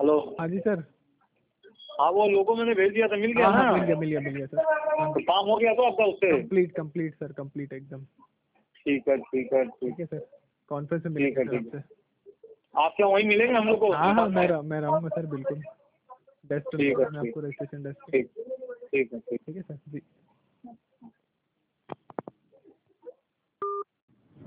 Hello. हाँ जी sir. हाँ वो लोगो मैंने भेज दिया था, मिल गया हाँ ना? मिल गया सर। तो काम हो गया तो आपका उससे? कंप्लीट सर, कंप्लीट एकदम। ठीक है ठीक है ठीक है सर, कॉन्फ्रेंस में ठीक मिलेंगे है सर ठीक है। आपसे। आप क्या वहीं मिलेंगे हम लोग को? हाँ मैं रहूँगा सर, बिल्कुल। डेस्क पे ठीक है मैं आपको रजिस्ट्रेशन डेस्क पे। ठीक ठीक है ठीक। ठीक है सर जी।